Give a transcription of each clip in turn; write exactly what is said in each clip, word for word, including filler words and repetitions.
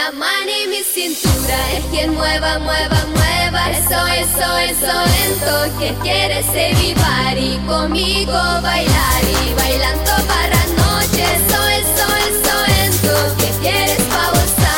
la mano y mi cintura. Es quien mueva, mueva, mueva. Eso, eso, eso lento. Que quieres vivar y conmigo bailar. Y bailando para noche. Eso, eso, eso lento. Que quieres pa' gozar.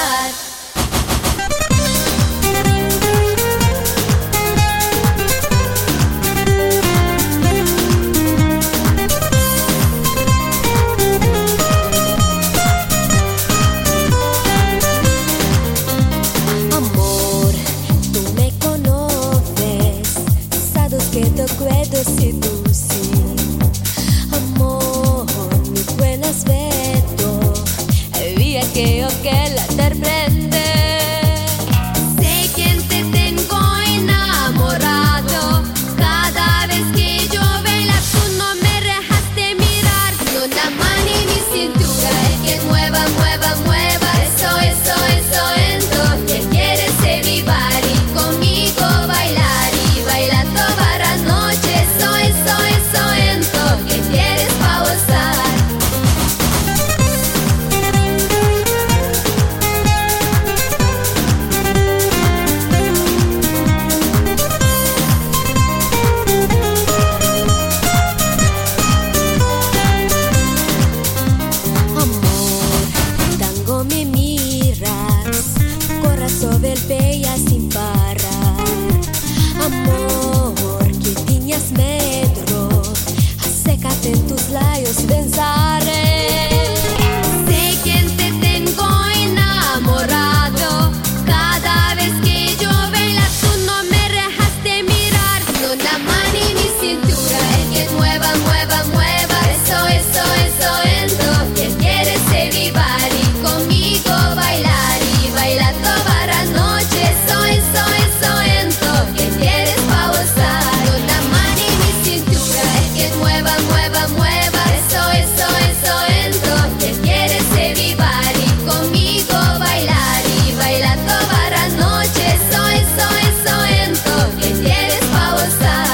Puedo seducir, amor, mi buenas vedo, via que yo que la sorprende. Sé quién te tengo enamorado. Cada vez que yo baila tú no me dejas de mirar. No la mano y mi cintura es que mueva, mueva, mueva. Eso, eso, eso lento. Que quieres vivar y conmigo bailar y bailando para noche. Eso, eso, eso lento. Que quieres pa' gozar. Tango me miras, corazón bella sin parar. Amor, que tiñas medro, sécate en tus labios, pensaré. Sé quién te tengo enamorado. Cada vez que yo baila tú no me dejas de mirar. No la mano y mi cintura es que mueva, mueva, mueva. Eso, eso, eso lento. Que quieres vivar y conmigo bailar y bailando para noche. Eso, eso, eso lento. Que quieres pa' gozar. No la mano y mi cintura es que mueva, mueva, mueva. Eso, eso, eso lento. Que quieres vivar y conmigo bailar y bailando para noche. Eso, eso, eso lento. Que quieres pa' gozar.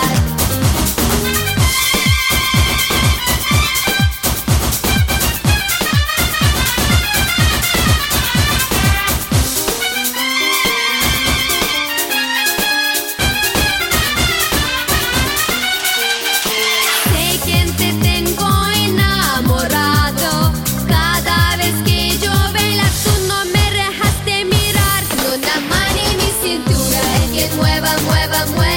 Sé quién te tengo enamorado. Cada vez que yo baila tú no me dejas de mirar. No la mano y mi cintura es que mueva, mueva, mueva.